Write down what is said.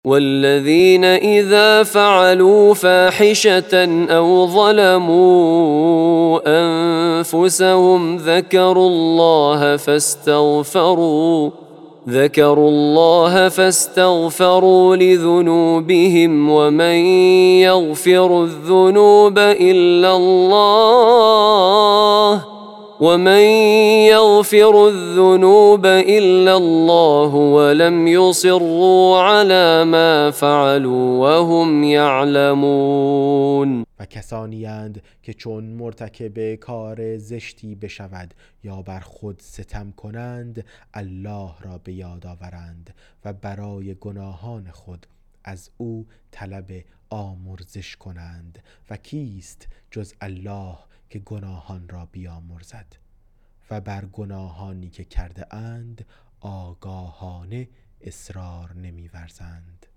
والذين إذا فعلوا فاحشة أو ظلموا أنفسهم ذكروا الله فاستغفروا لذنوبهم ومن يغفر الذنوب إلا الله ولم يصروا على ما فعلوا وهم يعلمون. و کسانی اند که چون مرتکب کار زشتی بشود یا بر خود ستم کنند الله را به یاد آورند و برای گناهان خود از او طلب آمرزش کنند و کیست جز الله که گناهان را بیامرزد و بر گناهانی که کرده اند آگاهانه اصرار نمی‌ورزند.